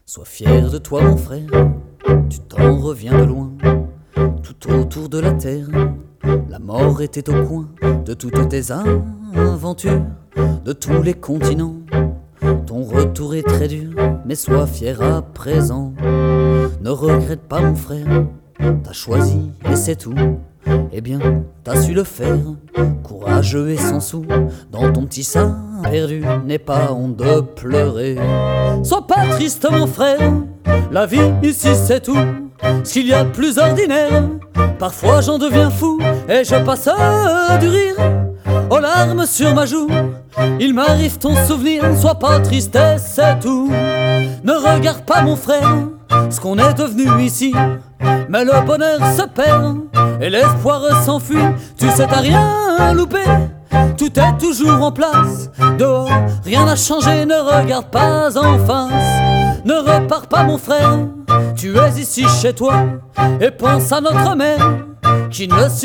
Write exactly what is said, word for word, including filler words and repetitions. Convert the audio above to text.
Sois fier de toi mon frère, tu t'en reviens de loin. Tout autour de la terre, la mort était au coin de toutes tes aventures, de tous les continents. Ton retour est très dur, mais sois fier à présent. Ne regrette pas mon frère, t'as choisi et c'est tout. Eh bien, t'as su le faire, courageux et sans sou. Dans ton petit sein perdu, n'aie pas honte de pleurer. Sois pas triste mon frère, la vie ici c'est tout. Ce qu'il y a de plus ordinaire, parfois j'en deviens fou. Et je passe du rire aux larmes sur ma joue. Il m'arrive ton souvenir, sois pas triste et c'est tout. Ne regarde pas mon frère, ce qu'on est devenu ici. Mais le bonheur se perd et l'espoir s'enfuit. Tu sais t'as rien loupé, tout est toujours en place. Dehors, rien n'a changé, ne regarde pas en face. Ne repars pas mon frère, tu es ici chez toi. Et pense à notre mère qui ne